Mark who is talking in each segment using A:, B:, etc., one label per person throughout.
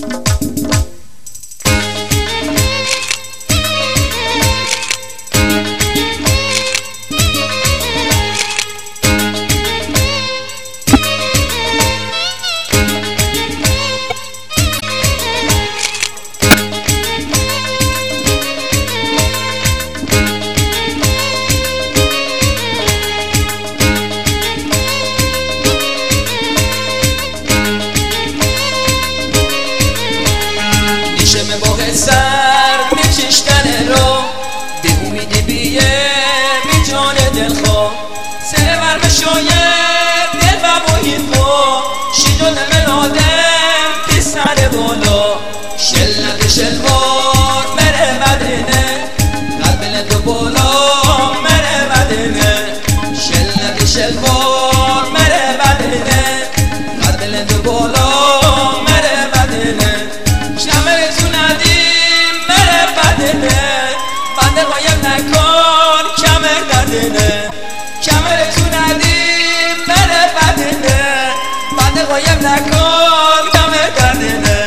A: سر میچشتن رو به امیدی بیه بی جان دلخواه سر ورم شاید دل و باید خو شیدون ملادم پسر بالا شلت شلوار مره مدینه قلب دو بالا مره مدینه شلت شلوار مره مدینه قلب دو بالا مره مدینه شمرتون ندیم مره بدنه بنده قایم نکن کمر دردنه کمرتون ندیم مره بدنه بنده قایم نکن کمر دردنه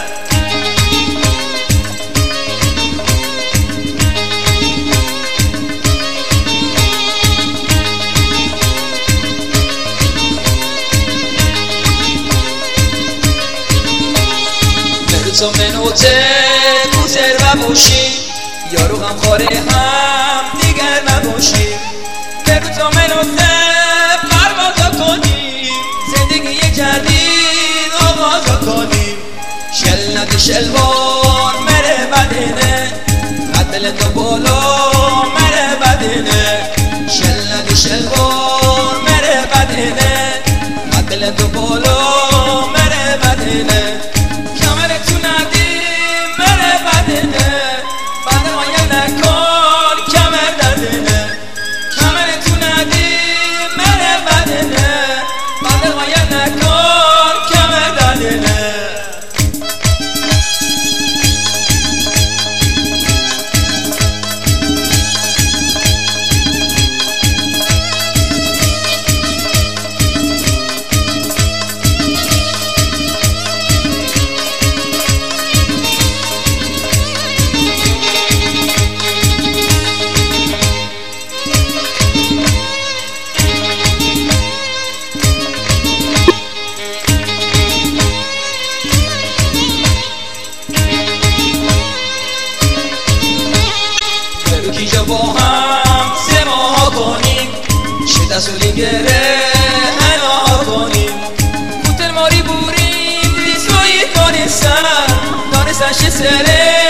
A: تو منوته کوزر و باشیم یارو هم خاره هم دیگر نباشیم بگو تو منوته پروازا کنیم زندگی جدید آغازا کنیم شلت شلوار مره بدنه قدل تو بالا مره بدنه شلت شلوار مره بدنه قدل تو بالا مره بدنه با هم سماها کنیم دستولی گره هنها کنیم کوتر ماری بوریم دیسوی دانستن چه سره